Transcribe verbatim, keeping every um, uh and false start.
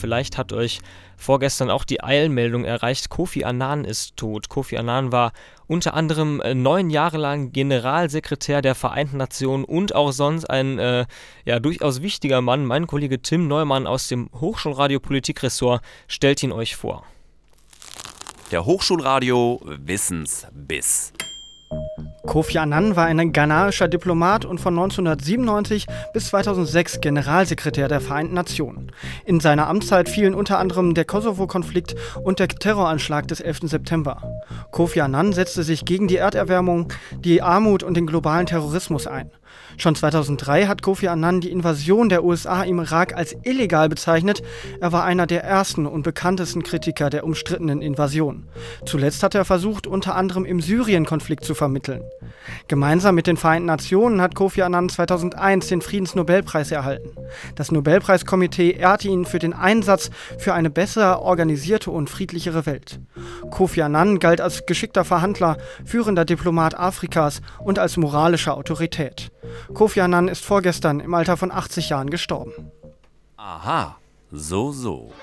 vielleicht hat euch vorgestern auch die Eilmeldung erreicht, Kofi Annan ist tot. Kofi Annan war unter anderem äh, neun Jahre lang Generalsekretär der Vereinten Nationen und auch sonst ein äh, ja, durchaus wichtiger Mann. Mein Kollege Tim Neumann aus dem Hochschulradio Politikressort stellt ihn euch vor. Der Hochschulradio Wissensbiss. Kofi Annan war ein ghanaischer Diplomat und von neunzehnhundertsiebenundneunzig bis zweitausendsechs Generalsekretär der Vereinten Nationen. In seiner Amtszeit fielen unter anderem der Kosovo-Konflikt und der Terroranschlag des elften September. Kofi Annan setzte sich gegen die Erderwärmung, die Armut und den globalen Terrorismus ein. Schon zweitausenddrei hat Kofi Annan die Invasion der U S A im Irak als illegal bezeichnet. Er war einer der ersten und bekanntesten Kritiker der umstrittenen Invasion. Zuletzt hat er versucht, unter anderem im Syrien-Konflikt zu vermitteln. Gemeinsam mit den Vereinten Nationen hat Kofi Annan zweitausendeins den Friedensnobelpreis erhalten. Das Nobelpreiskomitee ehrte ihn für den Einsatz für eine besser organisierte und friedlichere Welt. Kofi Annan galt als geschickter Verhandler, führender Diplomat Afrikas und als moralische Autorität. Kofi Annan ist vorgestern im Alter von achtzig Jahren gestorben. Aha, so, so.